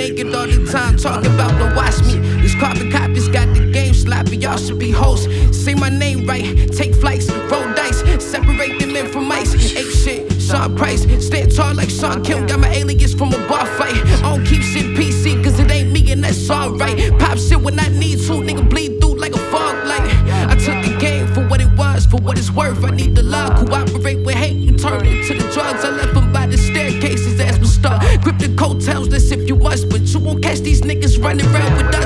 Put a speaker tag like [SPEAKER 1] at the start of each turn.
[SPEAKER 1] naked all the time, talking about don't watch me. These carbon copies got the game sloppy, y'all should be hosts. Say my name right, take flights, roll dice, separate the men from mice. Ape shit, Sean Price, stand tall like Sean Kim, got my alias from a bar fight. I don't keep shit PC, cause it ain't me and that's alright. Pop shit when I need to, nigga bleed through like a fog light. I took the game for what it was, for what it's worth. I need the love, cooperate with hate, you turn into the drugs. I left them by the staircases, ass was stuck. Grip the coattails, let's if you must, but you won't catch these niggas running around with us.